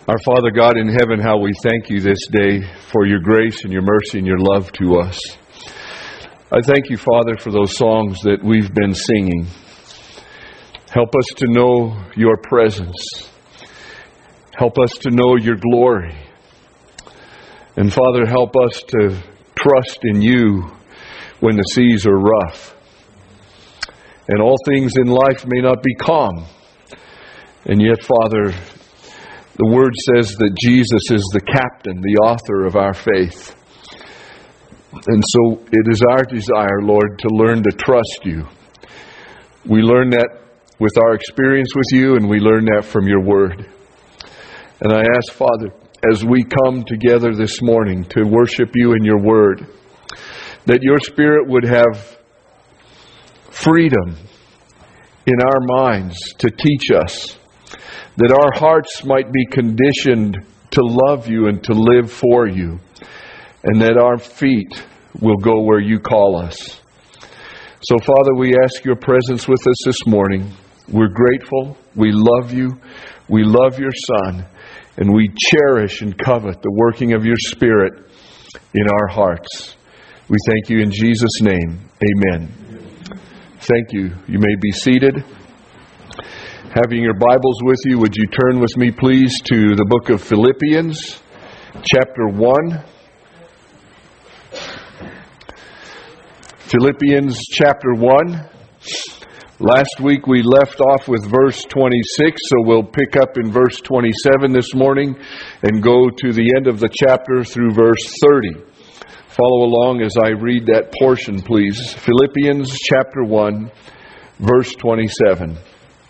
Our Father God in heaven, how we thank you this day for your grace and your mercy and your love to us. I thank you, Father, for those songs that we've been singing. Help us to know your presence. Help us to know your glory. And Father, help us to trust in you when the seas are rough. And all things in life may not be calm. And yet, Father, the Word says that Jesus is the captain, the author of our faith. And so it is our desire, Lord, to learn to trust you. We learn that with our experience with you, and we learn that from your Word. And I ask, Father, as we come together this morning to worship you in your Word, that your Spirit would have freedom in our minds to teach us, that our hearts might be conditioned to love you and to live for you, and that our feet will go where you call us. So, Father, we ask your presence with us this morning. We're grateful. We love you. We love your Son. And we cherish and covet the working of your Spirit in our hearts. We thank you in Jesus' name. Amen. Thank you. You may be seated. Having your Bibles with you, would you turn with me, please, to the book of Philippians, chapter 1. Philippians chapter 1. Last week we left off with verse 26, so we'll pick up in verse 27 this morning and go to the end of the chapter through verse 30. Follow along as I read that portion, please. Philippians chapter 1, verse 27.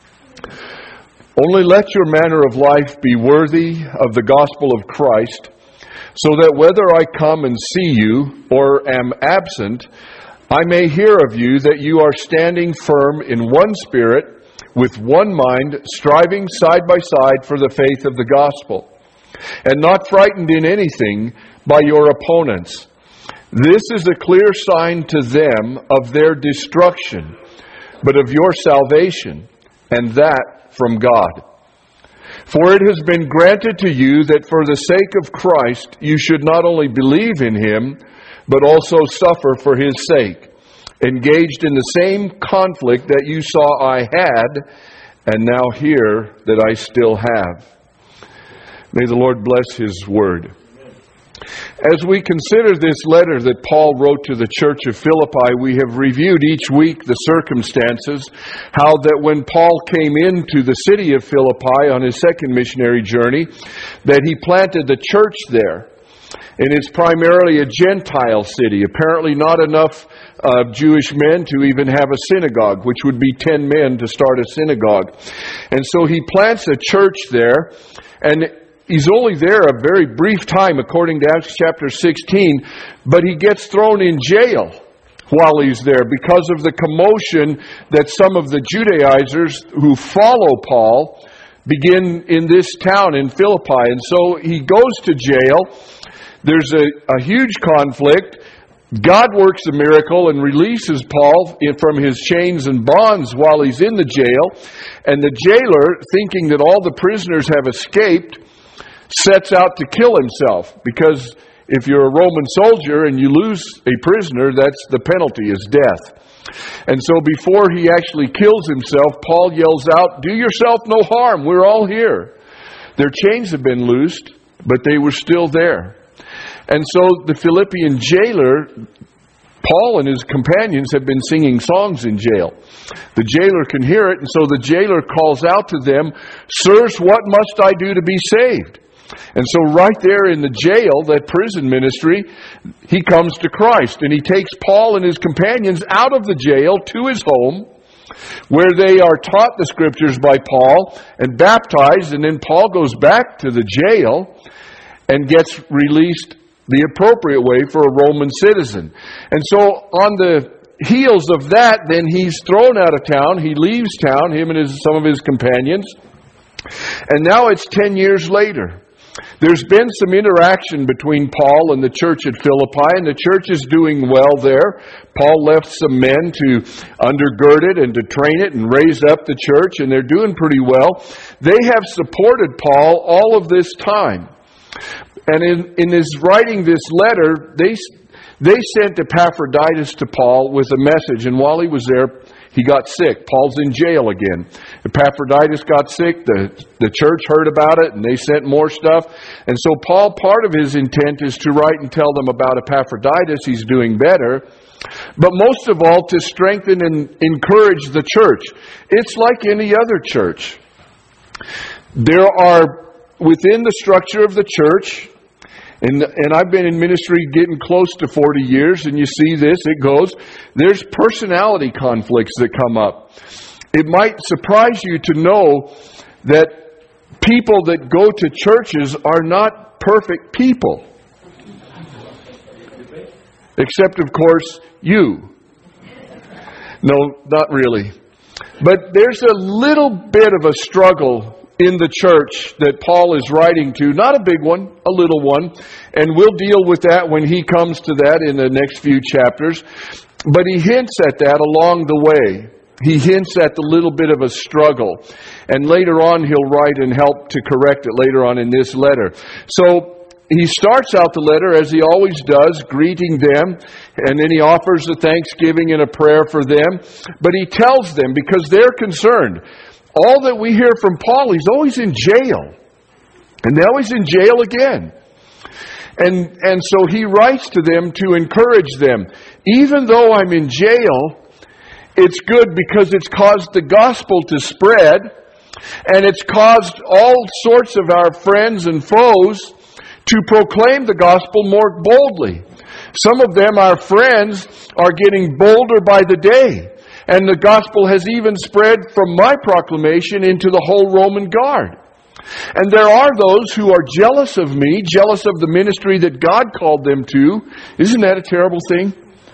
Only let your manner of life be worthy of the gospel of Christ, so that whether I come and see you or am absent, I may hear of you that you are standing firm in one spirit, with one mind, striving side by side for the faith of the gospel, and not frightened in anything by your opponents. This is a clear sign to them of their destruction, but of your salvation, and that from God. For it has been granted to you that for the sake of Christ you should not only believe in him, but also suffer for his sake, engaged in the same conflict that you saw I had, and now hear that I still have. May the Lord bless his word. As we consider this letter that Paul wrote to the church of Philippi, we have reviewed each week the circumstances, how that when Paul came into the city of Philippi on his second missionary journey, that he planted the church there. And it's primarily a Gentile city, apparently not enough Jewish men to even have a synagogue, which would be 10 men to start a synagogue. And so he plants a church there, and he's only there a very brief time, according to Acts chapter 16, but he gets thrown in jail while he's there because of the commotion that some of the Judaizers who follow Paul begin in this town in Philippi. And so he goes to jail. There's a huge conflict. God works a miracle and releases Paul from his chains and bonds while he's in the jail. And the jailer, thinking that all the prisoners have escaped, sets out to kill himself, because if you're a Roman soldier and you lose a prisoner, that's the penalty, is death. And so before he actually kills himself, Paul yells out, "Do yourself no harm, we're all here." Their chains have been loosed, but they were still there. And so the Philippian jailer, Paul and his companions have been singing songs in jail. The jailer can hear it, and so the jailer calls out to them, "Sirs, what must I do to be saved?" And so right there in the jail, that prison ministry, he comes to Christ. And he takes Paul and his companions out of the jail to his home, where they are taught the Scriptures by Paul and baptized. And then Paul goes back to the jail and gets released the appropriate way for a Roman citizen. And so on the heels of that, then he's thrown out of town. He leaves town, him and some of his companions. And now it's 10 years later. There's been some interaction between Paul and the church at Philippi, and the church is doing well there. Paul left some men to undergird it and to train it and raise up the church, and they're doing pretty well. They have supported Paul all of this time. And in his writing this letter, they sent Epaphroditus to Paul with a message, and while he was there, he got sick. Paul's in jail again. Epaphroditus got sick. The church heard about it, and they sent more stuff. And so Paul, part of his intent is to write and tell them about Epaphroditus. He's doing better. But most of all, to strengthen and encourage the church. It's like any other church. There are, within the structure of the church, and I've been in ministry getting close to 40 years, and you see this, it goes, there's personality conflicts that come up. It might surprise you to know that people that go to churches are not perfect people. Except, of course, you. No, not really. But there's a little bit of a struggle in the church that Paul is writing to. Not a big one, a little one. And we'll deal with that when he comes to that in the next few chapters. But he hints at that along the way. He hints at the little bit of a struggle. And later on he'll write and help to correct it later on in this letter. So he starts out the letter, as he always does, greeting them. And then he offers a thanksgiving and a prayer for them. But he tells them, because they're concerned, all that we hear from Paul, he's always in jail. And now he's in jail again. And so he writes to them to encourage them. Even though I'm in jail, it's good because it's caused the gospel to spread. And it's caused all sorts of our friends and foes to proclaim the gospel more boldly. Some of them, our friends, are getting bolder by the day. And the gospel has even spread from my proclamation into the whole Roman guard. And there are those who are jealous of me, jealous of the ministry that God called them to. Isn't that a terrible thing?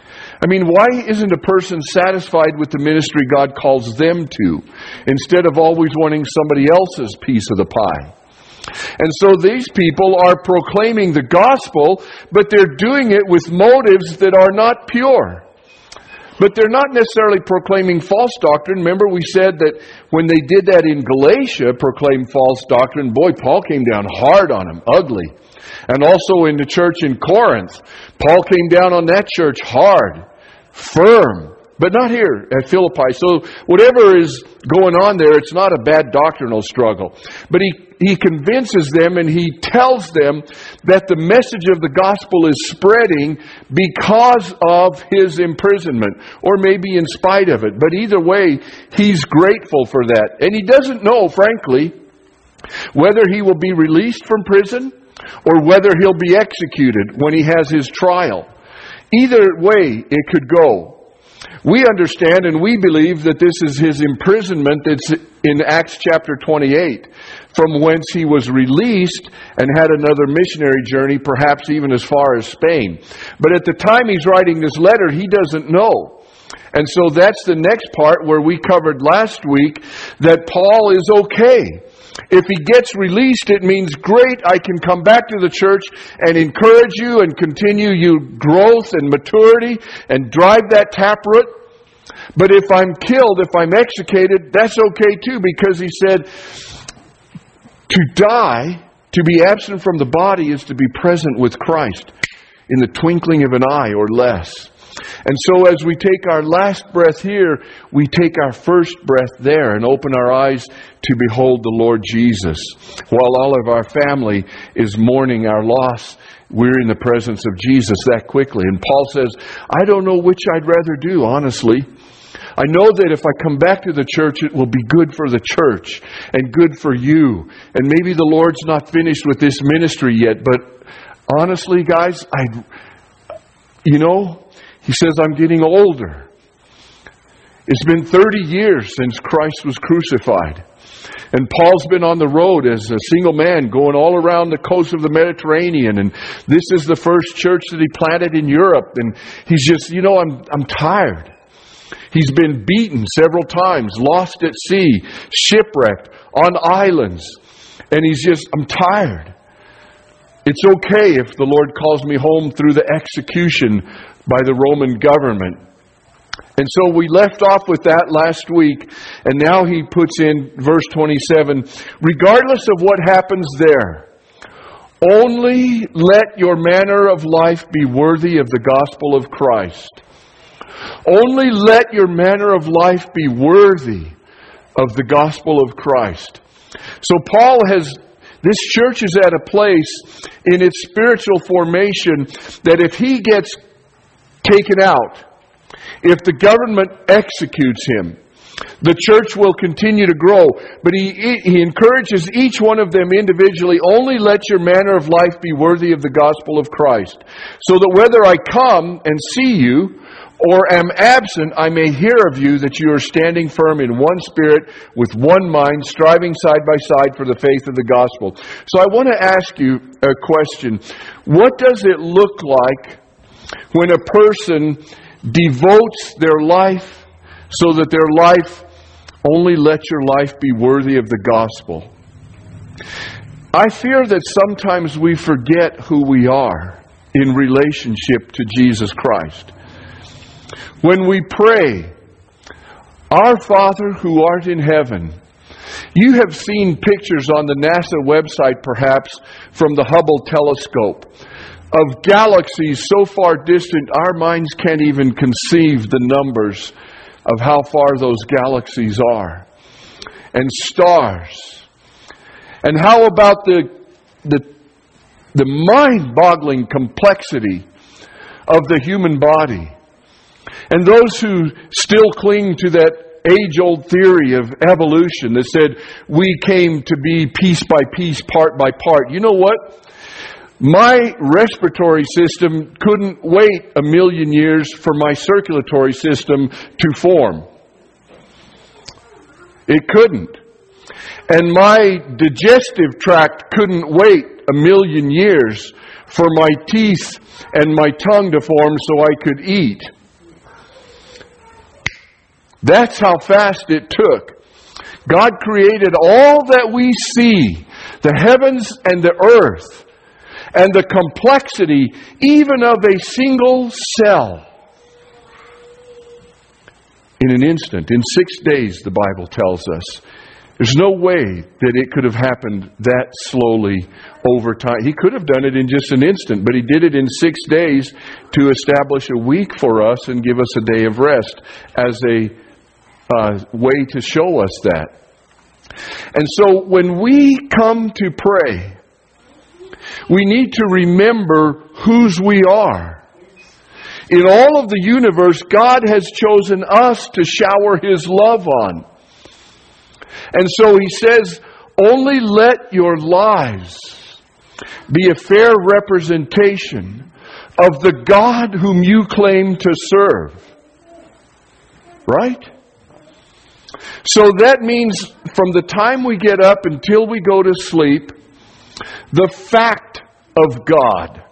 I mean, why isn't a person satisfied with the ministry God calls them to, instead of always wanting somebody else's piece of the pie? And so these people are proclaiming the gospel, but they're doing it with motives that are not pure. But they're not necessarily proclaiming false doctrine. Remember, we said that when they did that in Galatia, proclaimed false doctrine, boy, Paul came down hard on them, ugly. And also in the church in Corinth, Paul came down on that church hard, firm. But not here at Philippi. So whatever is going on there, it's not a bad doctrinal struggle. But he convinces them and he tells them that the message of the gospel is spreading because of his imprisonment, or maybe in spite of it. But either way, he's grateful for that. And he doesn't know, frankly, whether he will be released from prison or whether he'll be executed when he has his trial. Either way, it could go. We understand and we believe that this is his imprisonment that's in Acts chapter 28, from whence he was released and had another missionary journey, perhaps even as far as Spain. But at the time he's writing this letter, he doesn't know. And so that's the next part where we covered last week that Paul is okay. If he gets released, it means, great, I can come back to the church and encourage you and continue your growth and maturity and drive that taproot. But if I'm killed, if I'm executed, that's okay too, because he said, to die, to be absent from the body, is to be present with Christ in the twinkling of an eye or less. And so as we take our last breath here, we take our first breath there and open our eyes to behold the Lord Jesus. While all of our family is mourning our loss, we're in the presence of Jesus that quickly. And Paul says, I don't know which I'd rather do, honestly. I know that if I come back to the church, it will be good for the church and good for you. And maybe the Lord's not finished with this ministry yet, but honestly, guys, he says, I'm getting older. It's been 30 years since Christ was crucified. And Paul's been on the road as a single man going all around the coast of the Mediterranean. And this is the first church that he planted in Europe. And he's just, I'm tired. He's been beaten several times, lost at sea, shipwrecked, on islands. And I'm tired. It's okay if the Lord calls me home through the execution by the Roman government. And so we left off with that last week, and now he puts in verse 27, regardless of what happens there, only let your manner of life be worthy of the gospel of Christ. Only let your manner of life be worthy of the gospel of Christ. So this church is at a place in its spiritual formation that if he gets taken out, if the government executes him, the church will continue to grow. But he encourages each one of them individually, only let your manner of life be worthy of the gospel of Christ, so that whether I come and see you or am absent, I may hear of you that you are standing firm in one spirit, with one mind, striving side by side for the faith of the gospel. So I want to ask you a question. What does it look like when a person devotes their life so that their life, only let your life be worthy of the gospel? I fear that sometimes we forget who we are in relationship to Jesus Christ. When we pray, Our Father who art in heaven. You have seen pictures on the NASA website, perhaps, from the Hubble telescope, of galaxies so far distant our minds can't even conceive the numbers of how far those galaxies are. And stars. And how about the mind-boggling complexity of the human body? And those who still cling to that age-old theory of evolution that said we came to be piece by piece, part by part. You know what? My respiratory system couldn't wait 1,000,000 years for my circulatory system to form. It couldn't. And my digestive tract couldn't wait 1,000,000 years for my teeth and my tongue to form so I could eat. That's how fast it took. God created all that we see, the heavens and the earth, and the complexity even of a single cell, in an instant, in 6 days, the Bible tells us. There's no way that it could have happened that slowly over time. He could have done it in just an instant, but He did it in 6 days to establish a week for us and give us a day of rest as a way to show us that. And so when we come to pray, we need to remember whose we are. In all of the universe, God has chosen us to shower His love on. And so He says, only let your lives be a fair representation of the God whom you claim to serve. Right? So that means from the time we get up until we go to sleep, the fact of God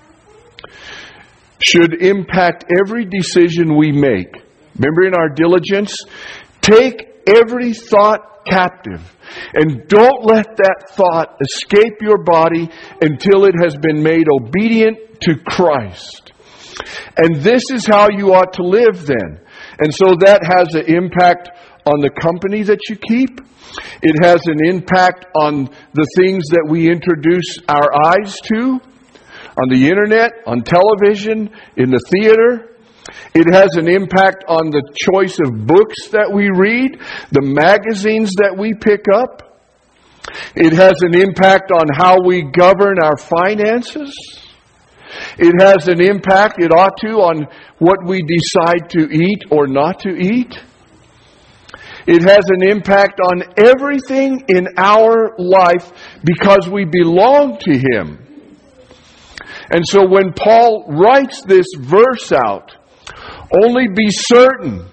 should impact every decision we make. Remember, in our diligence, take every thought captive, and don't let that thought escape your body until it has been made obedient to Christ. And this is how you ought to live then. And so that has an impact on the company that you keep. It has an impact on the things that we introduce our eyes to, on the internet, on television, in the theater. It has an impact on the choice of books that we read, the magazines that we pick up. It has an impact on how we govern our finances. It has an impact, it ought to, on what we decide to eat or not to eat. It has an impact on everything in our life because we belong to Him. And so when Paul writes this verse out, only be certain,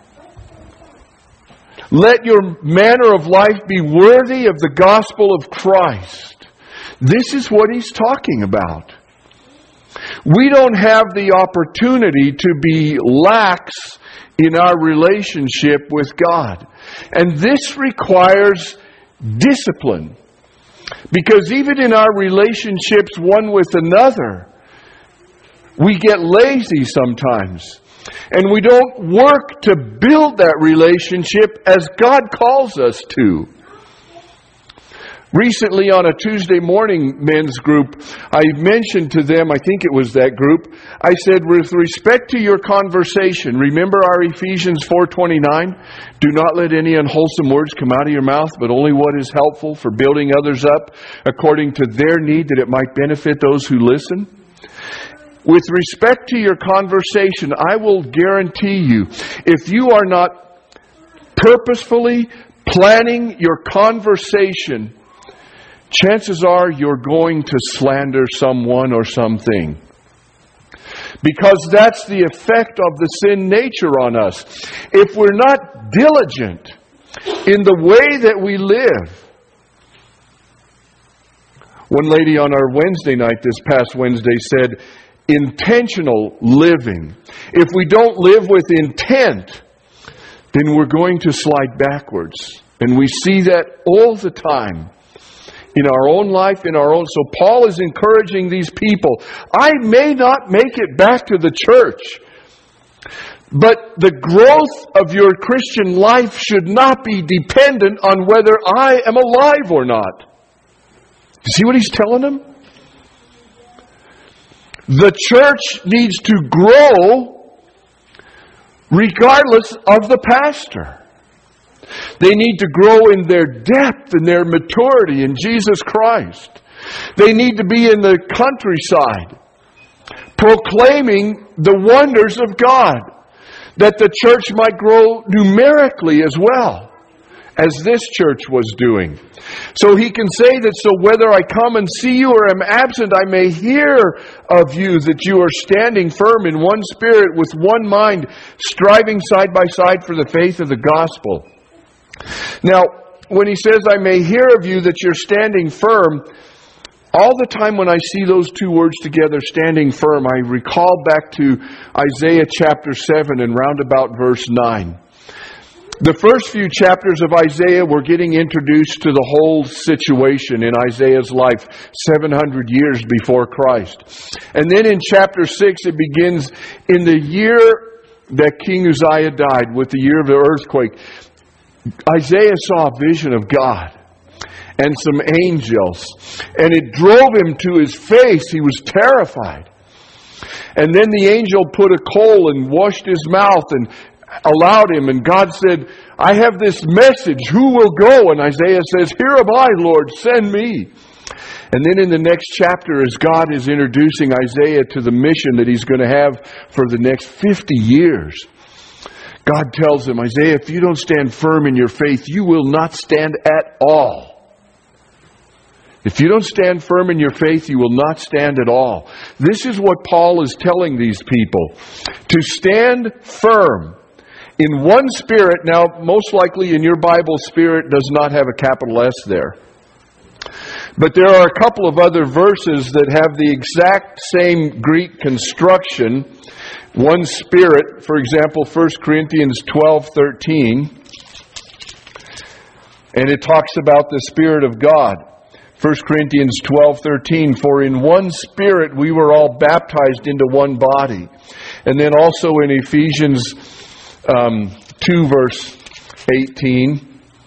let your manner of life be worthy of the gospel of Christ. This is what he's talking about. We don't have the opportunity to be lax in our relationship with God. And this requires discipline. Because even in our relationships one with another, we get lazy sometimes. And we don't work to build that relationship as God calls us to. Recently on a Tuesday morning men's group, I mentioned to them, I think it was that group, I said, with respect to your conversation, remember our Ephesians 4:29? Do not let any unwholesome words come out of your mouth, but only what is helpful for building others up according to their need, that it might benefit those who listen. With respect to your conversation, I will guarantee you, if you are not purposefully planning your conversation, chances are you're going to slander someone or something. Because that's the effect of the sin nature on us. If we're not diligent in the way that we live. One lady on our Wednesday night this past Wednesday said, intentional living. If we don't live with intent, then we're going to slide backwards. And we see that all the time. In our own life, in our own. So Paul is encouraging these people. I may not make it back to the church, but the growth of your Christian life should not be dependent on whether I am alive or not. You see what he's telling them? The church needs to grow regardless of the pastor. They need to grow in their depth and their maturity in Jesus Christ. They need to be in the countryside, proclaiming the wonders of God, that the church might grow numerically as well, as this church was doing. So he can say that, so whether I come and see you or am absent, I may hear of you that you are standing firm in one spirit, with one mind, striving side by side for the faith of the gospel. Now, when he says, I may hear of you that you're standing firm, all the time when I see those two words together, standing firm, I recall back to Isaiah chapter 7 and roundabout verse 9. The first few chapters of Isaiah were getting introduced to the whole situation in Isaiah's life, 700 years before Christ. And then in chapter 6, it begins in the year that King Uzziah died, with the year of the earthquake. Isaiah saw a vision of God and some angels, and it drove him to his face. He was terrified. And then the angel put a coal and washed his mouth and allowed him, and God said, I have this message, who will go? And Isaiah says, here am I, Lord, send me. And then in the next chapter, as God is introducing Isaiah to the mission that he's going to have for the next 50 years, God tells him, Isaiah, if you don't stand firm in your faith, you will not stand at all. If you don't stand firm in your faith, you will not stand at all. This is what Paul is telling these people. To stand firm in one spirit. Now, most likely in your Bible, spirit does not have a capital S there. But there are a couple of other verses that have the exact same Greek construction. One spirit, for example, 1 Corinthians 12:13. And it talks about the Spirit of God. 1 Corinthians 12:13. For in one spirit we were all baptized into one body. And then also in Ephesians 2 verse 18.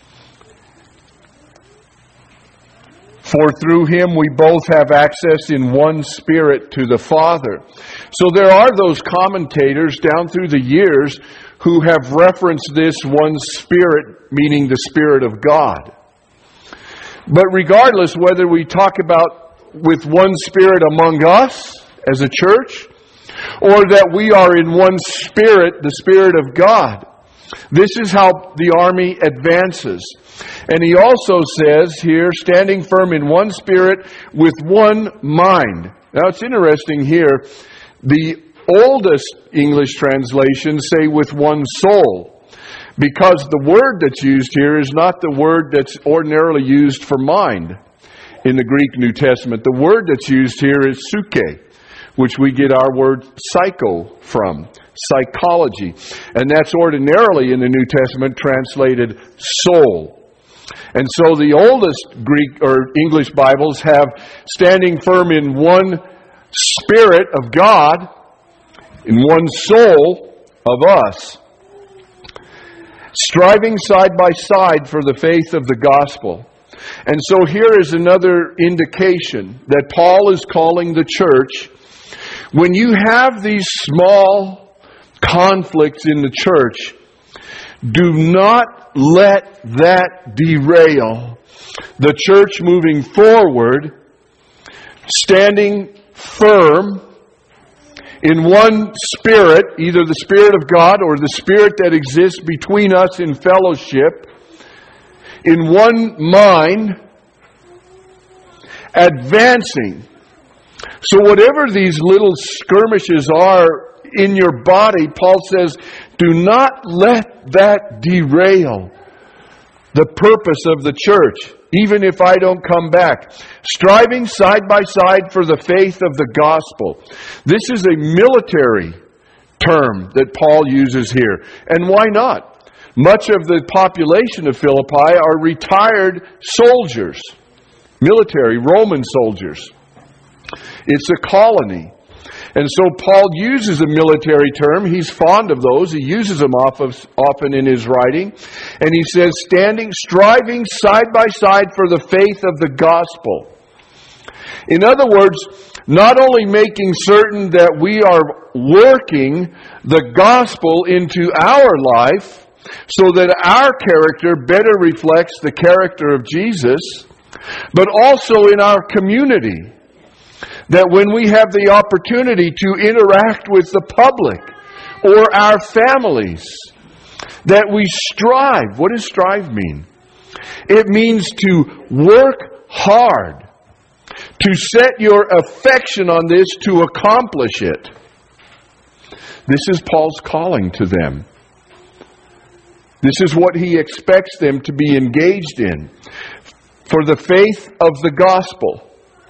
For through him we both have access in one spirit to the Father. So there are those commentators down through the years who have referenced this one spirit, meaning the Spirit of God. But regardless whether we talk about with one spirit among us as a church, or that we are in one spirit, the Spirit of God, this is how the army advances. And he also says here, standing firm in one spirit with one mind. Now it's interesting here, the oldest English translations say with one soul, because the word that's used here is not the word that's ordinarily used for mind in the Greek New Testament. The word that's used here is psyche, which we get our word psycho from, psychology. And that's ordinarily in the New Testament translated soul. And so the oldest Greek or English Bibles have standing firm in one Spirit of God, in one soul of us, striving side by side for the faith of the gospel. And so here is another indication that Paul is calling the church. When you have these small conflicts in the church, do not let that derail the church moving forward, standing firm in one Spirit, either the Spirit of God or the Spirit that exists between us in fellowship, in one mind, advancing. So whatever these little skirmishes are in your body, Paul says, do not let that derail the purpose of the church, even if I don't come back. Striving side by side for the faith of the gospel. This is a military term that Paul uses here. And why not? Much of the population of Philippi are retired soldiers, military Roman soldiers. It's a colony. And so Paul uses a military term. He's fond of those. He uses them often in his writing. And he says, striving side by side for the faith of the gospel. In other words, not only making certain that we are working the gospel into our life so that our character better reflects the character of Jesus, but also in our community. That when we have the opportunity to interact with the public or our families, that we strive. What does strive mean? It means to work hard, to set your affection on this to accomplish it. This is Paul's calling to them. This is what he expects them to be engaged in. For the faith of the gospel.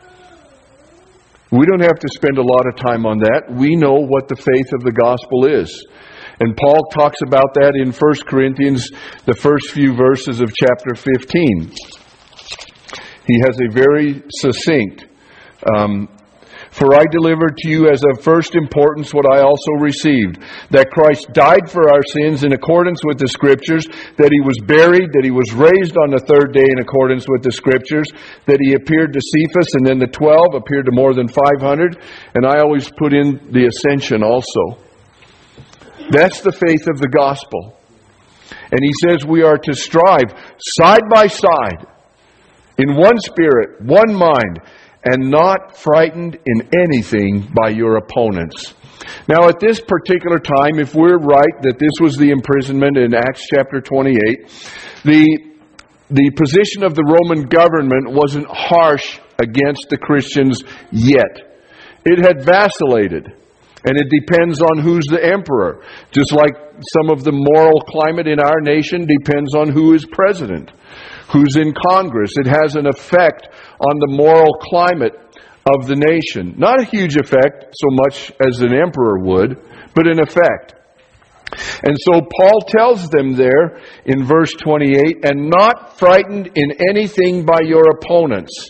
We don't have to spend a lot of time on that. We know what the faith of the gospel is. And Paul talks about that in 1 Corinthians, the first few verses of chapter 15. He has a very succinct, for I delivered to you as of first importance what I also received, that Christ died for our sins in accordance with the Scriptures, that He was buried, that He was raised on the third day in accordance with the Scriptures, that He appeared to Cephas, and then the 12 appeared to more than 500, and I always put in the ascension also. That's the faith of the gospel. And he says we are to strive side by side, in one spirit, one mind, and not frightened in anything by your opponents. Now at this particular time, if we're right that this was the imprisonment in Acts chapter 28, the position of the Roman government wasn't harsh against the Christians yet. It had vacillated. And it depends on who's the emperor. Just like some of the moral climate in our nation depends on who is president, who's in Congress. It has an effect on the moral climate of the nation. Not a huge effect so much as an emperor would, but an effect. And so Paul tells them there in verse 28, and not frightened in anything by your opponents.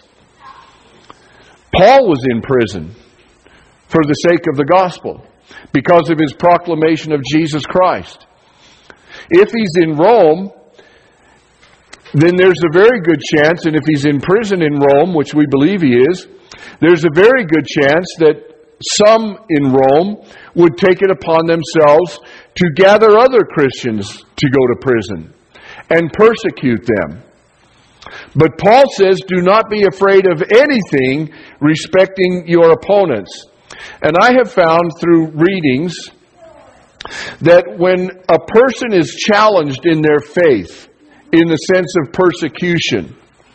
Paul was in prison for the sake of the gospel, because of his proclamation of Jesus Christ. If he's in Rome, then there's a very good chance, and if he's in prison in Rome, which we believe he is, there's a very good chance that some in Rome would take it upon themselves to gather other Christians to go to prison and persecute them. But Paul says, do not be afraid of anything respecting your opponents. And I have found through readings that when a person is challenged in their faith, in the sense of persecution,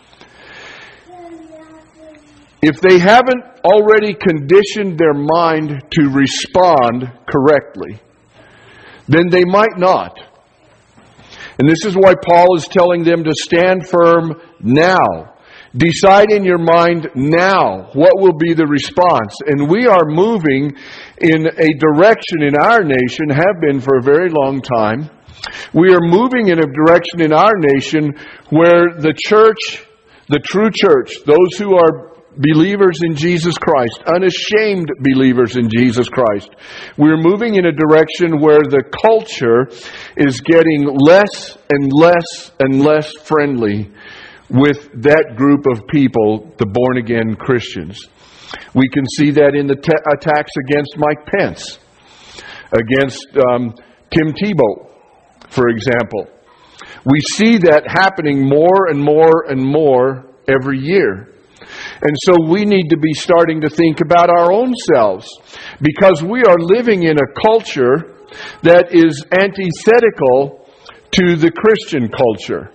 if they haven't already conditioned their mind to respond correctly, then they might not. And this is why Paul is telling them to stand firm now. Decide in your mind now what will be the response. And we are moving in a direction in our nation, have been for a very long time, We are moving in a direction in our nation where the church, the true church, those who are believers in Jesus Christ, unashamed believers in Jesus Christ, we're moving in a direction where the culture is getting less and less and less friendly with that group of people, the born-again Christians. We can see that in the attacks against Mike Pence, against Tim Tebow, for example. We see that happening more and more and more every year. And so we need to be starting to think about our own selves, because we are living in a culture that is antithetical to the Christian culture.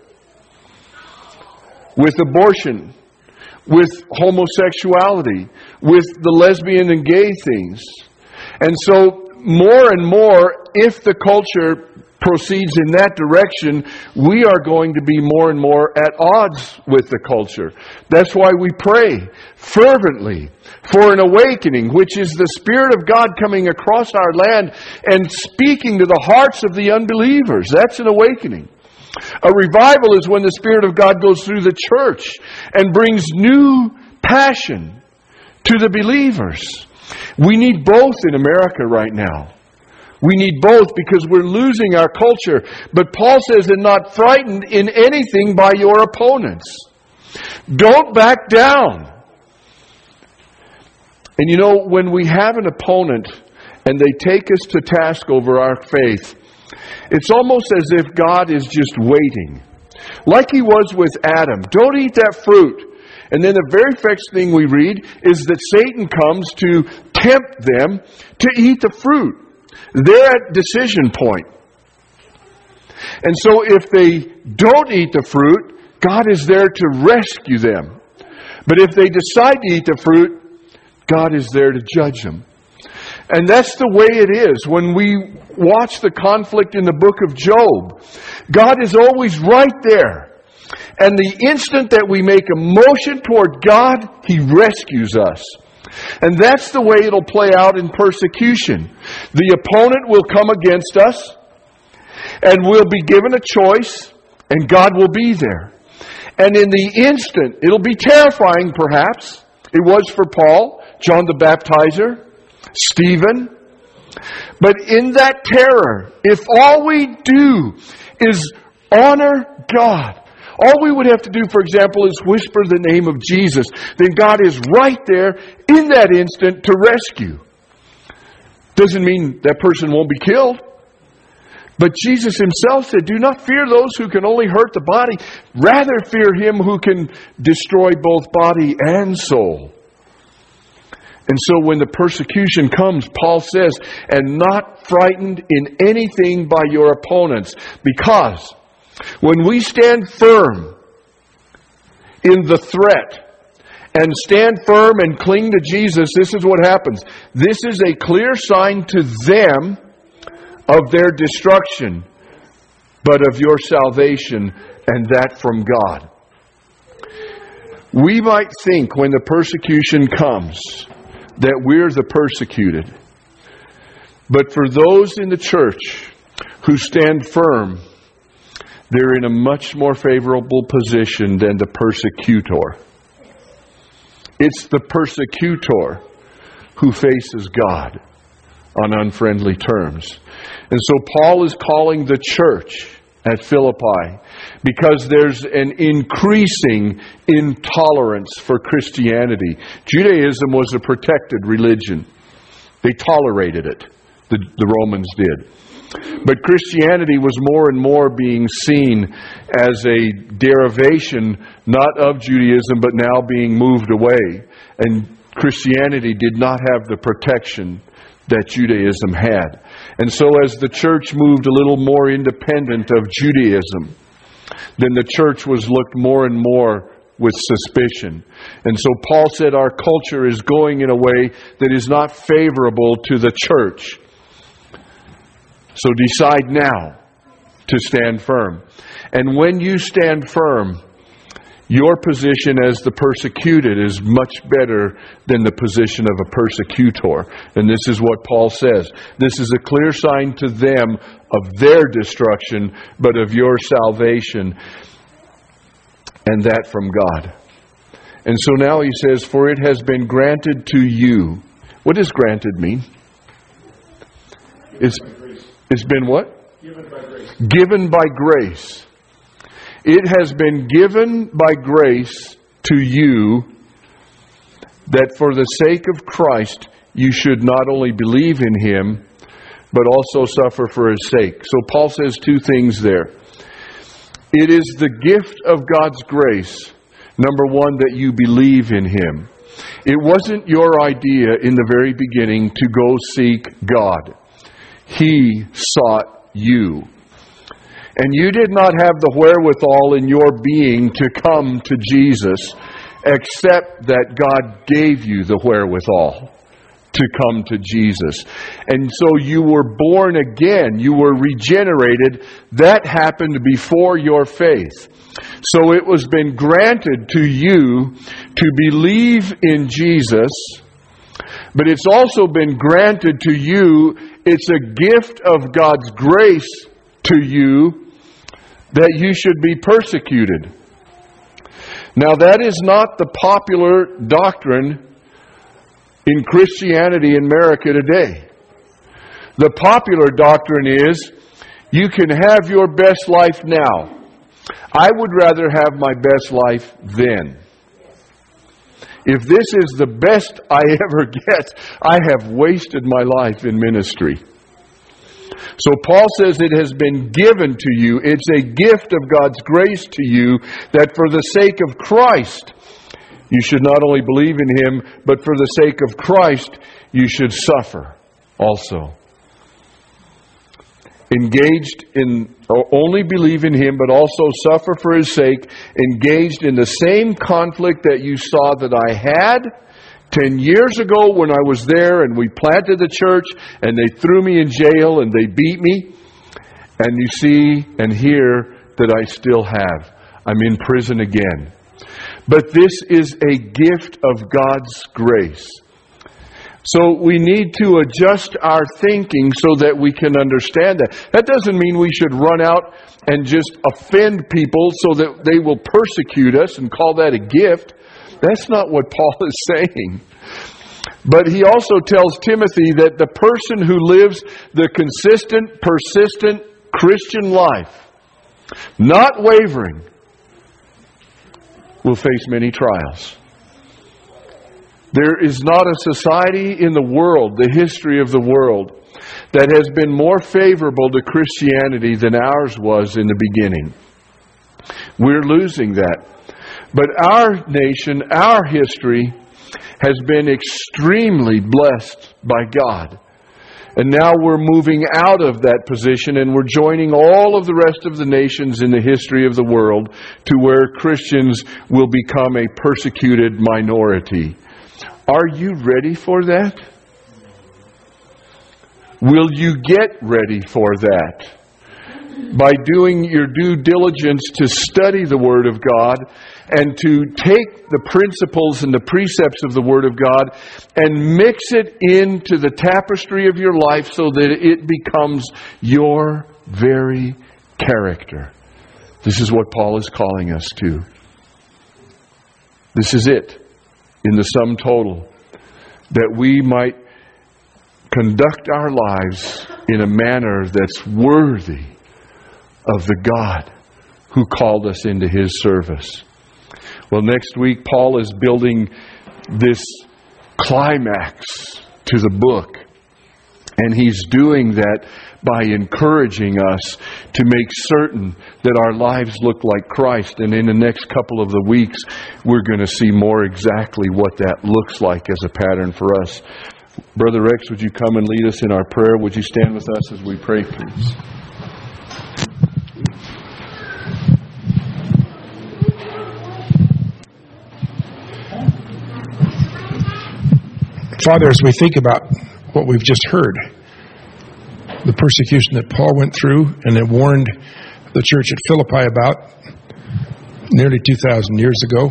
With abortion, with homosexuality, with the lesbian and gay things. And so more and more, if the culture proceeds in that direction, we are going to be more and more at odds with the culture. That's why we pray fervently for an awakening, which is the Spirit of God coming across our land and speaking to the hearts of the unbelievers. That's an awakening. A revival is when the Spirit of God goes through the church and brings new passion to the believers. We need both in America right now. We need both because we're losing our culture. But Paul says, "And not frightened in anything by your opponents." Don't back down. And you know, when we have an opponent and they take us to task over our faith, it's almost as if God is just waiting. Like He was with Adam. Don't eat that fruit. And then the very next thing we read is that Satan comes to tempt them to eat the fruit. They're at decision point. And so if they don't eat the fruit, God is there to rescue them. But if they decide to eat the fruit, God is there to judge them. And that's the way it is. When we watch the conflict in the book of Job, God is always right there. And the instant that we make a motion toward God, He rescues us. And that's the way it'll play out in persecution. The opponent will come against us, and we'll be given a choice, and God will be there. And in the instant, it'll be terrifying perhaps. It was for Paul, John the Baptizer, Stephen. But in that terror, if all we do is honor God, all we would have to do, for example, is whisper the name of Jesus, then God is right there in that instant to rescue. Doesn't mean that person won't be killed. But Jesus Himself said, "Do not fear those who can only hurt the body. Rather fear Him who can destroy both body and soul." And so when the persecution comes, Paul says, "And not frightened in anything by your opponents." Because when we stand firm in the threat and stand firm and cling to Jesus, this is what happens. This is a clear sign to them of their destruction, but of your salvation, and that from God. We might think when the persecution comes that we're the persecuted. But for those in the church who stand firm, they're in a much more favorable position than the persecutor. It's the persecutor who faces God on unfriendly terms. And so Paul is calling the church at Philippi because there's an increasing intolerance for Christianity. Judaism was a protected religion. They tolerated it. The Romans did. But Christianity was more and more being seen as a derivation, not of Judaism, but now being moved away. And Christianity did not have the protection that Judaism had. And so as the church moved a little more independent of Judaism, then the church was looked more and more with suspicion. And so Paul said our culture is going in a way that is not favorable to the church. So decide now to stand firm. And when you stand firm, your position as the persecuted is much better than the position of a persecutor. And this is what Paul says. This is a clear sign to them of their destruction, but of your salvation, and that from God. And so now he says, for it has been granted to you. What does granted mean? It's been what? Given by grace. Given by grace. It has been given by grace to you that for the sake of Christ you should not only believe in Him, but also suffer for His sake. So Paul says two things there. It is the gift of God's grace, number one, that you believe in Him. It wasn't your idea in the very beginning to go seek God. He sought you. And you did not have the wherewithal in your being to come to Jesus, except that God gave you the wherewithal to come to Jesus. And so you were born again. You were regenerated. That happened before your faith. So it was been granted to you to believe in Jesus, but it's also been granted to you, it's a gift of God's grace to you that you should be persecuted. Now that is not the popular doctrine in Christianity in America today. The popular doctrine is, you can have your best life now. I would rather have my best life then. If this is the best I ever get, I have wasted my life in ministry. So Paul says it has been given to you. It's a gift of God's grace to you that for the sake of Christ, you should not only believe in Him, but for the sake of Christ, you should suffer also. Engaged in, only believe in Him, but also suffer for His sake. Engaged in the same conflict that you saw that I had 10 years ago when I was there and we planted the church and they threw me in jail and they beat me. And you see and hear that I still have. I'm in prison again. But this is a gift of God's grace. So we need to adjust our thinking so that we can understand that. That doesn't mean we should run out and just offend people so that they will persecute us and call that a gift. That's not what Paul is saying. But he also tells Timothy that the person who lives the consistent, persistent Christian life, not wavering, will face many trials. There is not a society in the world, the history of the world, that has been more favorable to Christianity than ours was in the beginning. We're losing that. But our nation, our history, has been extremely blessed by God. And now we're moving out of that position and we're joining all of the rest of the nations in the history of the world to where Christians will become a persecuted minority. Are you ready for that? Will you get ready for that? By doing your due diligence to study the Word of God and to take the principles and the precepts of the Word of God and mix it into the tapestry of your life so that it becomes your very character. This is what Paul is calling us to. This is it. In the sum total, that we might conduct our lives in a manner that's worthy of the God who called us into His service. Well, next week, Paul is building this climax to the book. And he's doing that by encouraging us to make certain that our lives look like Christ. And in the next couple of the weeks, we're going to see more exactly what that looks like as a pattern for us. Brother Rex, would you come and lead us in our prayer? Would you stand with us as we pray, please? Father, as we think about what we've just heard, the persecution that Paul went through and then warned the church at Philippi about nearly 2,000 years ago.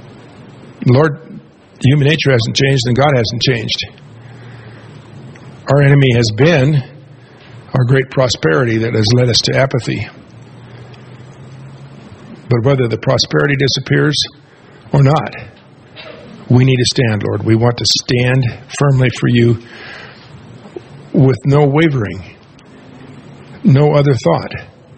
Lord, human nature hasn't changed and God hasn't changed. Our enemy has been our great prosperity that has led us to apathy. But whether the prosperity disappears or not, we need to stand, Lord. We want to stand firmly for you with no wavering, no other thought.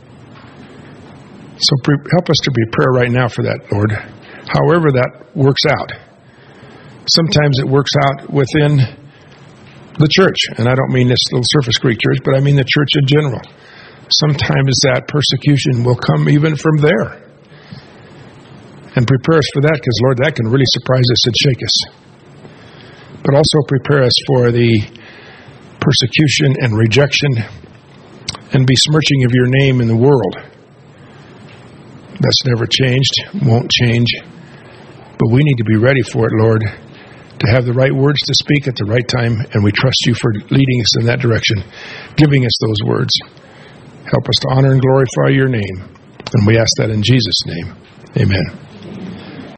So help us to prepare right now for that, Lord. However that works out. Sometimes it works out within the church. And I don't mean this little Surface Creek church, but I mean the church in general. Sometimes that persecution will come even from there. And prepare us for that, because, Lord, that can really surprise us and shake us. But also prepare us for the persecution and rejection and besmirching of your name in the world. That's never changed, won't change. But we need to be ready for it, Lord, to have the right words to speak at the right time, and we trust you for leading us in that direction, giving us those words. Help us to honor and glorify your name. And we ask that in Jesus' name. Amen.